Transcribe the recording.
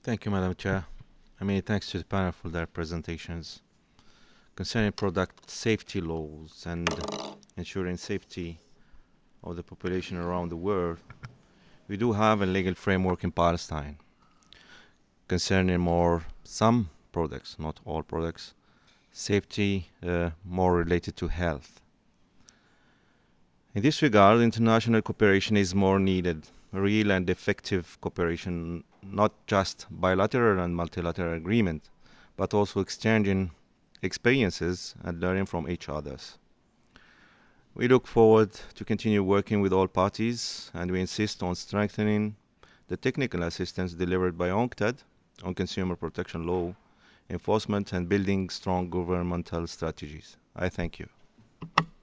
Thank you, Madam Chair. Many thanks to the panel for their presentations. Concerning product safety laws and ensuring safety of the population around the world, we do have a legal framework in Palestine concerning some products, not all products, safety more related to health. In this regard, international cooperation is more needed, real and effective cooperation, not just bilateral and multilateral agreement, but also exchanging experiences and learning from each others. We look forward to continue working with all parties, and we insist on strengthening the technical assistance delivered by UNCTAD on consumer protection law enforcement and building strong governmental strategies. I thank you.